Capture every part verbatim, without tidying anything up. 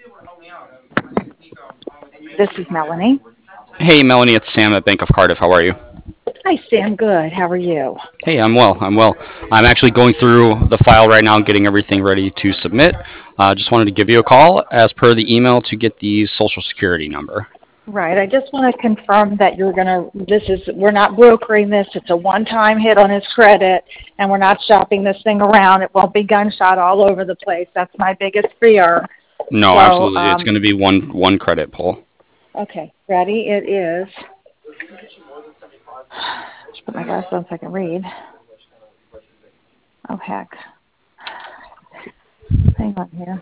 This is Melanie. Hey, Melanie, it's Sam at Bank of Cardiff. How are you? Hi, Sam. Good. How are you? Hey, I'm well. I'm well. I'm actually going through the file right now, getting everything ready to submit. Uh, just wanted to give you a call as per the email to get the social security number. Right. I just want to confirm that you're going to, this is, we're not brokering this. It's a one-time hit on his credit, and we're not shopping this thing around. It won't be gunshot all over the place. That's my biggest fear. No, So, absolutely. It's um, going to be one one credit pull. okay. Ready? It is, just put my glasses on so I can read. Oh, heck. Hang on here.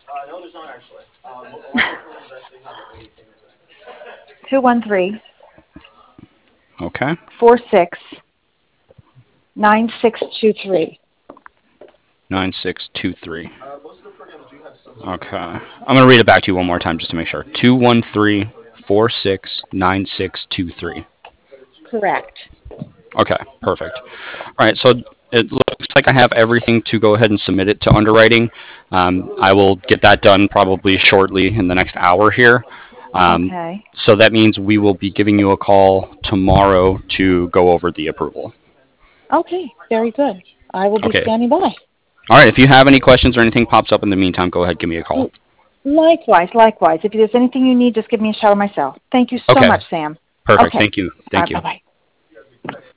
two one three Okay. four six nine six two three. nine six two three. Okay. I'm going to read it back to you one more time just to make sure. Two one three four six nine six two three. Correct. Okay, perfect. All right, so it looks like I have everything to go ahead and submit it to underwriting. Um, I will get that done probably shortly in the next hour here. Um, Okay. so that means we will be giving you a call tomorrow to go over the approval. Okay. Very good. I will be Okay. standing by. All right, if you have any questions or anything pops up in the meantime, go ahead, give me a call. Likewise, likewise. If there's anything you need, just give me a shout or myself. Thank you so Okay, much, Sam. perfect. Okay. Thank you. All Thank right, you. bye-bye.